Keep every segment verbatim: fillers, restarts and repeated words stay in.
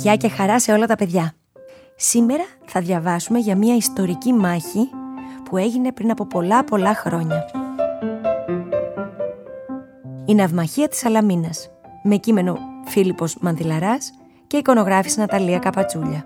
Γεια και χαρά σε όλα τα παιδιά. Σήμερα θα διαβάσουμε για μια ιστορική μάχη που έγινε πριν από πολλά πολλά χρόνια. Η ναυμαχία της Σαλαμίνας, με κείμενο Φίλιππος Μανδυλαράς και εικονογράφηση Ναταλία Καπατσούλια.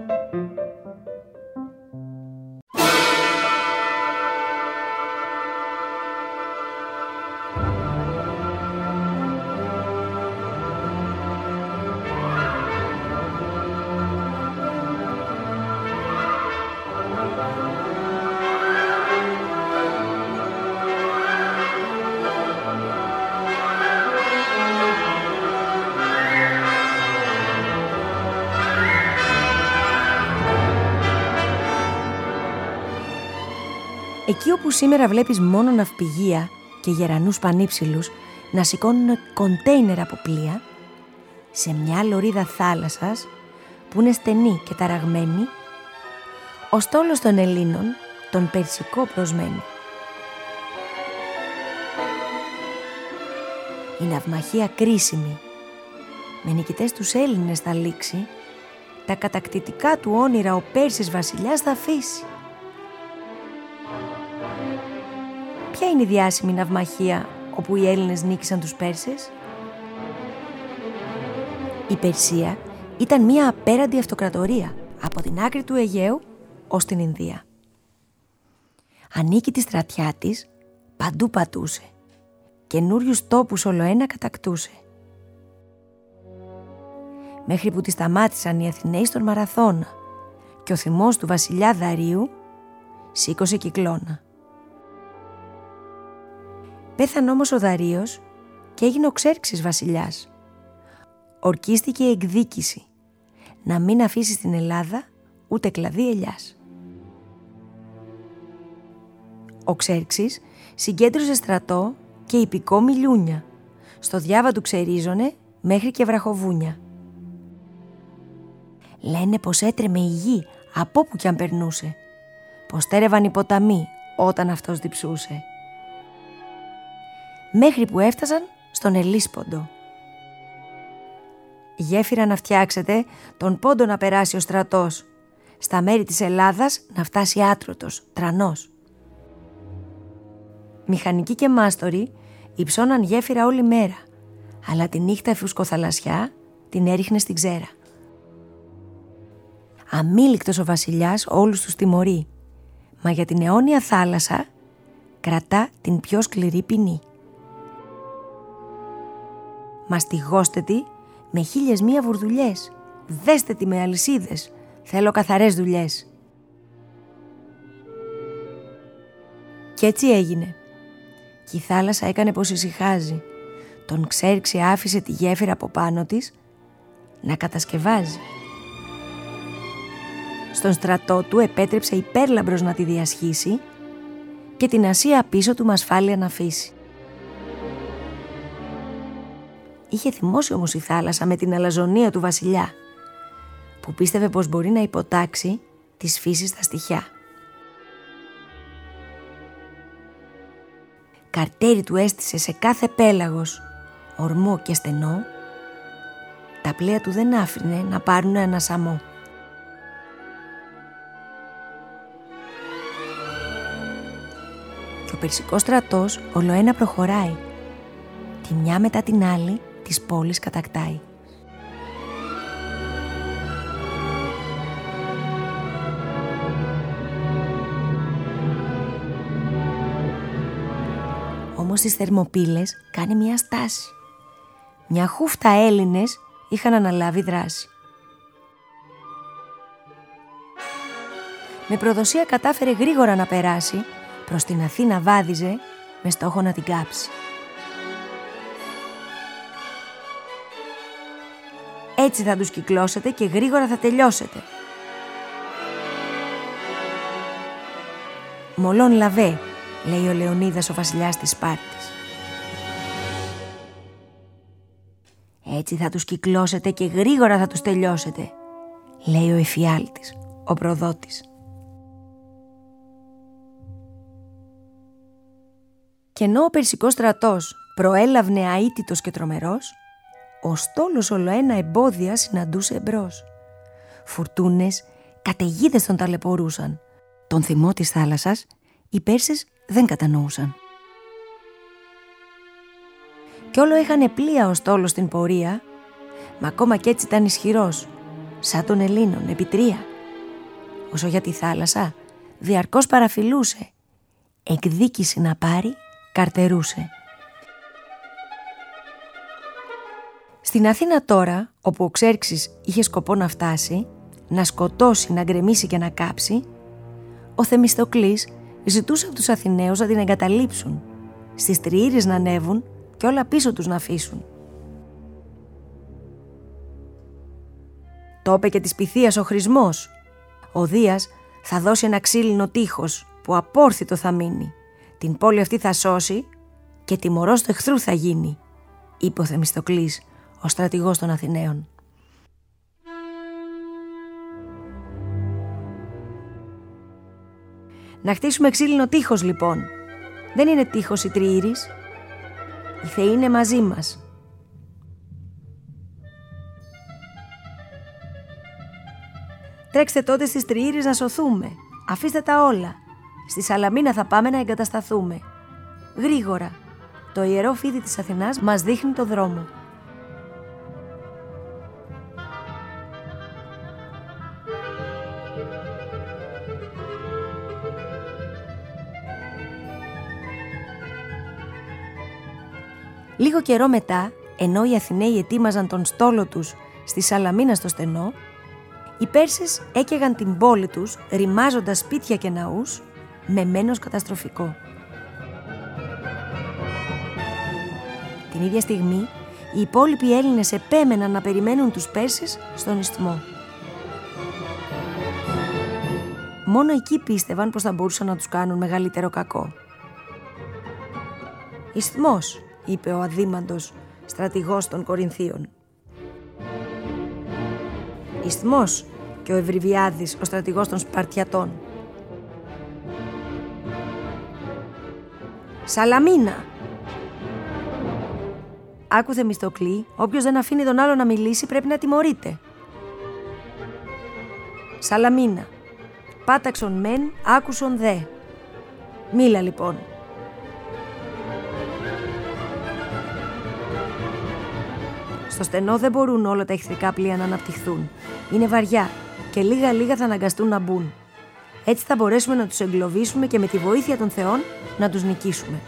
Εκεί όπου σήμερα βλέπεις μόνο ναυπηγεία και γερανούς πανύψηλους να σηκώνουν κοντέινερ από πλοία, σε μια λωρίδα θάλασσας που είναι στενή και ταραγμένη, ο στόλος των Ελλήνων τον Περσικό προσμένει. Η ναυμαχία κρίσιμη, με νικητές τους Έλληνες θα λήξει, τα κατακτητικά του όνειρα ο Πέρσης βασιλιάς θα αφήσει. Ποια είναι η διάσημη ναυμαχία όπου οι Έλληνες νίκησαν τους Πέρσες? Η Περσία ήταν μια απέραντη αυτοκρατορία από την άκρη του Αιγαίου ως την Ινδία. Ανίκητη στρατιά της παντού πατούσε, καινούριους τόπους ολοένα κατακτούσε. Μέχρι που τη σταμάτησαν οι Αθηναίοι στον Μαραθώνα και ο θυμός του βασιλιά Δαρίου σήκωσε κυκλώνα. Πέθανε όμως ο Δαρείος και έγινε ο Ξέρξης βασιλιάς. Ορκίστηκε η εκδίκηση να μην αφήσει στην Ελλάδα ούτε κλαδί ελιάς. Ο Ξέρξης συγκέντρωσε στρατό και ιππικό μιλούνια. Στο διάβα του ξερίζωνε μέχρι και βραχοβούνια. Λένε πως έτρεμε η γη από όπου κι αν περνούσε, πως τέρευαν οι ποταμοί όταν αυτός διψούσε, μέχρι που έφτασαν στον Ελίσποντο. Γέφυρα να φτιάξετε, τον πόντο να περάσει ο στρατός, στα μέρη της Ελλάδας να φτάσει άτρωτος, τρανός. Μηχανικοί και μάστοροι υψώναν γέφυρα όλη μέρα, αλλά τη νύχτα η φουσκοθαλασσιά την έριχνε στην ξέρα. Αμήλικτος ο βασιλιάς όλους τους τιμωρεί, μα για την αιώνια θάλασσα κρατά την πιο σκληρή ποινή. Μαστιγώστε τη με χίλιες μία βουρδουλιές, δέστε τη με αλυσίδες, θέλω καθαρές δουλειές. Κι έτσι έγινε. Κι η θάλασσα έκανε πως ησυχάζει. Τον Ξέρξη άφησε τη γέφυρα από πάνω της να κατασκευάζει. Στον στρατό του επέτρεψε υπέρλαμπρος να τη διασχίσει και την Ασία πίσω του με ασφάλεια να αφήσει. Είχε θυμώσει όμως η θάλασσα με την αλαζονία του βασιλιά, που πίστευε πως μπορεί να υποτάξει της φύσης τα στοιχιά. Καρτέρι του έστησε σε κάθε πέλαγος, ορμό και στενό, τα πλοία του δεν άφηνε να πάρουν ένα σαμό. Και ο Περσικός στρατός ολοένα προχωράει, τη μια μετά την άλλη της πόλης κατακτάει. Όμως στις Θερμοπύλες κάνει μια στάση. Μια χούφτα Έλληνες είχαν αναλάβει δράση. Με προδοσία κατάφερε γρήγορα να περάσει, προς την Αθήνα βάδιζε με στόχο να την κάψει. Έτσι θα τους κυκλώσετε και γρήγορα θα τελειώσετε. Μολόν λαβέ, λέει ο Λεωνίδας ο βασιλιάς της Σπάρτης. Έτσι θα τους κυκλώσετε και γρήγορα θα τους τελειώσετε, λέει ο Εφιάλτης, ο προδότης. Και ενώ ο Περσικός στρατός προέλαβνε αίτητος και τρομερός, ο στόλος ολοένα εμπόδια συναντούσε εμπρός. Φουρτούνες, καταιγίδες τον ταλαιπωρούσαν. Τον θυμό της θάλασσας οι Πέρσες δεν κατανοούσαν. Κι όλο είχανε πλοία ο στόλος στην πορεία, μα ακόμα κι έτσι ήταν ισχυρός, σαν των Ελλήνων, επί τρία. Όσο για τη θάλασσα, διαρκώς παραφιλούσε, εκδίκηση να πάρει, καρτερούσε. Στην Αθήνα τώρα, όπου ο Ξέρξης είχε σκοπό να φτάσει, να σκοτώσει, να γκρεμίσει και να κάψει, ο Θεμιστοκλής ζητούσε από τους Αθηναίους να την εγκαταλείψουν, στις Τριήρες να ανέβουν και όλα πίσω τους να αφήσουν. Το είπε και της Πυθίας ο Χρησμός. Ο Δίας θα δώσει ένα ξύλινο τείχος που απόρθητο θα μείνει. Την πόλη αυτή θα σώσει και τιμωρός του εχθρού θα γίνει, είπε ο Θεμιστοκλής, ο στρατηγός των Αθηναίων. Να χτίσουμε ξύλινο τείχος λοιπόν. Δεν είναι τείχος η Τριήρης. Οι θεοί είναι μαζί μας. Τρέξτε τότε στις Τριήρες να σωθούμε. Αφήστε τα όλα. Στη Σαλαμίνα θα πάμε να εγκατασταθούμε. Γρήγορα. Το ιερό φίδι της Αθηνάς μας δείχνει το δρόμο. Λίγο καιρό μετά, ενώ οι Αθηναίοι ετοίμαζαν τον στόλο τους στη Σαλαμίνα στο στενό, οι Πέρσες έκαιγαν την πόλη τους, ρημάζοντας σπίτια και ναούς, με μένος καταστροφικό. Την ίδια στιγμή, οι υπόλοιποι Έλληνες επέμεναν να περιμένουν τους Πέρσες στον Ισθμό. Μόνο εκεί πίστευαν πως θα μπορούσαν να τους κάνουν μεγαλύτερο κακό. «Ισθμός», είπε ο αδήμαντος στρατηγός των Κορινθίων. «Ισθμός», και ο Ευρυβιάδης, ο στρατηγός των Σπαρτιατών. «Σαλαμίνα». «Άκου Θεμιστοκλή, όποιος δεν αφήνει τον άλλο να μιλήσει πρέπει να τιμωρείται». «Σαλαμίνα. Πάταξον μεν, άκουσον δε. Μίλα λοιπόν». Στο στενό δεν μπορούν όλα τα εχθρικά πλοία να αναπτυχθούν. Είναι βαριά και λίγα λίγα θα αναγκαστούν να μπουν. Έτσι θα μπορέσουμε να τους εγκλωβίσουμε και με τη βοήθεια των θεών να τους νικήσουμε.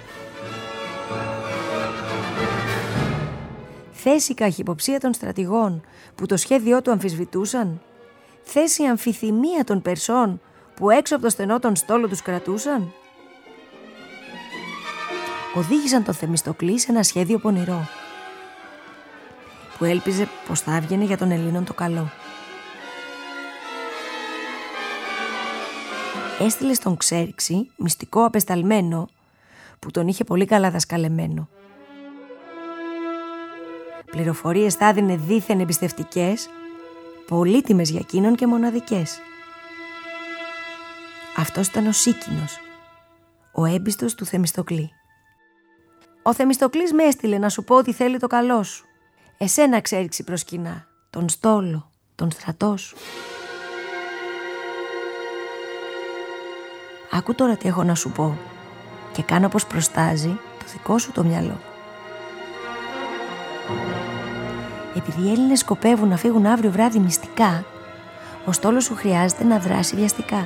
Θέση καχυποψία των στρατηγών που το σχέδιό του αμφισβητούσαν. Θέση αμφιθυμία των Περσών που έξω από το στενό τον στόλο τους κρατούσαν. Οδήγησαν τον Θεμιστοκλή σε ένα σχέδιο πονηρό, που έλπιζε πως θα έβγαινε για τον Ελλήνων το καλό. Έστειλε στον Ξέρξη μυστικό απεσταλμένο που τον είχε πολύ καλά δασκαλεμένο. Πληροφορίες θα έδινε δήθεν εμπιστευτικές, πολύτιμες για εκείνον και μοναδικές. Αυτός ήταν ο Σίκινος, ο έμπιστος του Θεμιστοκλή. «Ο Θεμιστοκλής με έστειλε να σου πω ότι θέλει το καλό σου. Εσένα, Ξέρξη, προσκυνά, τον στόλο, τον στρατό σου. Άκου τώρα τι έχω να σου πω και κάνω πως προστάζει το δικό σου το μυαλό. Επειδή οι Έλληνες σκοπεύουν να φύγουν αύριο βράδυ μυστικά, ο στόλος σου χρειάζεται να δράσει βιαστικά.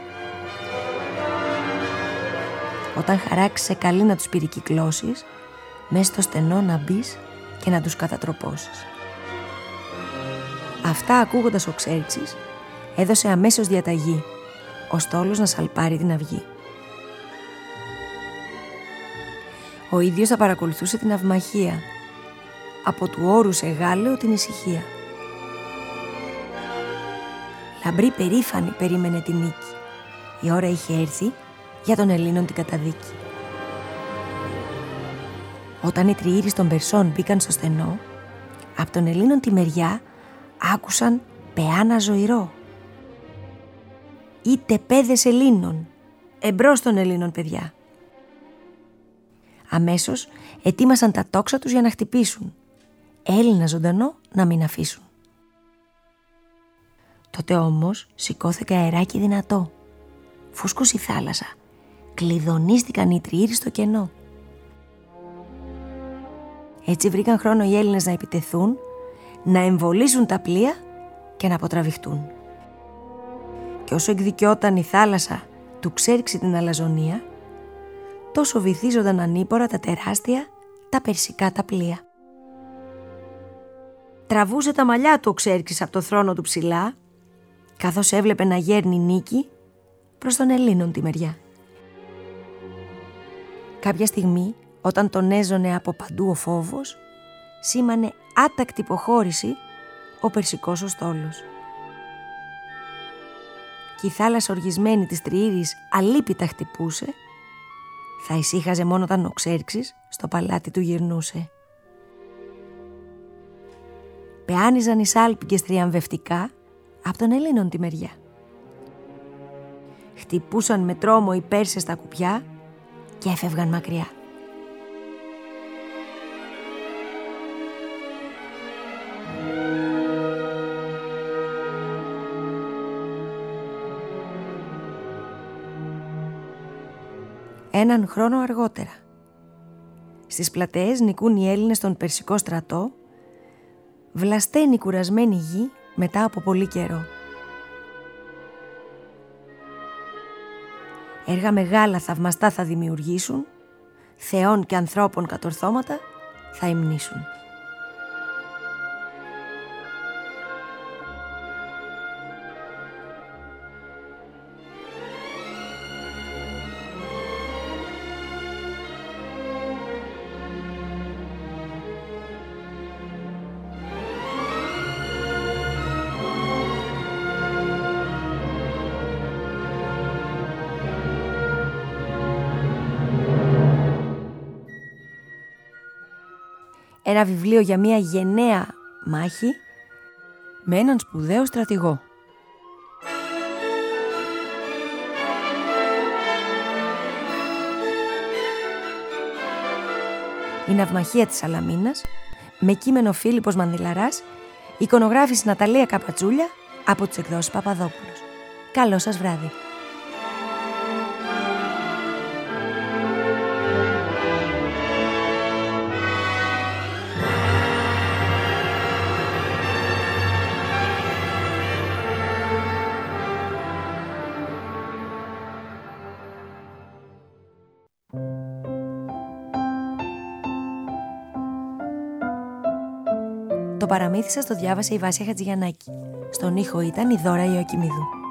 Όταν χαράξεις καλή να τους πυρικυκλώσεις, μέσα στο στενό να μπεις και να τους κατατροπώσεις». Αυτά ακούγοντας ο Ξέρξης έδωσε αμέσως διαταγή ο στόλος να σαλπάρει την αυγή. Ο ίδιος θα παρακολουθούσε την αυμαχία, από του όρου σε γάλεο την ησυχία. Λαμπρή περήφανη περίμενε την νίκη. Η ώρα είχε έρθει για τον Ελλήνων την καταδίκη. Όταν οι Τριήρες των Περσών μπήκαν στο στενό, από τον Ελλήνων τη μεριά άκουσαν πεάνα ζωηρό. «Είτε πέδες Ελλήνων, εμπρός των Ελλήνων παιδιά». Αμέσως ετοίμασαν τα τόξα τους για να χτυπήσουν. Έλληνα ζωντανό να μην αφήσουν. Τότε όμως σηκώθηκε αεράκι δυνατό. Φούσκωσε η θάλασσα. Κλειδονίστηκαν οι τριήροι στο κενό. Έτσι βρήκαν χρόνο οι Έλληνες να επιτεθούν, να εμβολίζουν τα πλοία και να αποτραβηχτούν. Και όσο εκδικιόταν η θάλασσα του Ξέρξη την αλαζονία, τόσο βυθίζονταν ανήπορα τα τεράστια, τα περσικά τα πλοία. Τραβούσε τα μαλλιά του ο Ξέρξης από το θρόνο του ψηλά, καθώς έβλεπε να γέρνει νίκη προς τον Ελλήνων τη μεριά. Κάποια στιγμή, όταν τον έζωνε από παντού ο φόβος, σήμανε άτακτη υποχώρηση ο περσικός ο στόλος. Και η θάλασσα οργισμένη της τριήρης αλίπητα χτυπούσε, θα ησύχαζε μόνο όταν ο Ξέρξης στο παλάτι του γυρνούσε. Πεάνιζαν οι σάλπικες τριαμβευτικά από τον Ελλήνων τη μεριά. Χτυπούσαν με τρόμο οι Πέρσες στα κουπιά και έφευγαν μακριά. Έναν χρόνο αργότερα, στις πλατεές νικούν οι Έλληνες στον περσικό στρατό, βλασταίνει κουρασμένη γη μετά από πολύ καιρό. Έργα μεγάλα θαυμαστά θα δημιουργήσουν, θεών και ανθρώπων κατορθώματα θα υμνήσουν. Ένα βιβλίο για μια γενναία μάχη με έναν σπουδαίο στρατηγό. Η ναυμαχία της Σαλαμίνας, με κείμενο Φίλιππος Μανδυλαράς, εικονογράφηση Ναταλία Καπατσούλια από τις εκδόσεις Παπαδόπουλος. Καλό σας βράδυ. Το παραμύθι σας το διάβασε η Βάσια Χατζηγιαννάκη. Στον ήχο ήταν η Δώρα Ιωακιμίδου.